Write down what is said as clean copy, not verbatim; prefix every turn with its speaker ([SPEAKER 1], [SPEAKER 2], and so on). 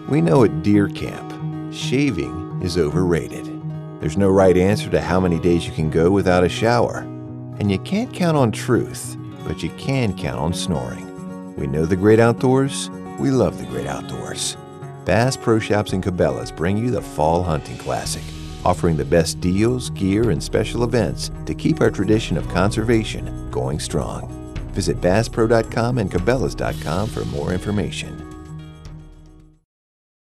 [SPEAKER 1] We know at Deer Camp, shaving is overrated. There's no right answer to how many days you can go without a shower. And you can't count on truth, but you can count on snoring. We know the great outdoors. We love the great outdoors. Bass Pro Shops and Cabela's bring you the Fall Hunting Classic, offering the best deals, gear, and special events to keep our tradition of conservation going strong. Visit BassPro.com and Cabela's.com for more information.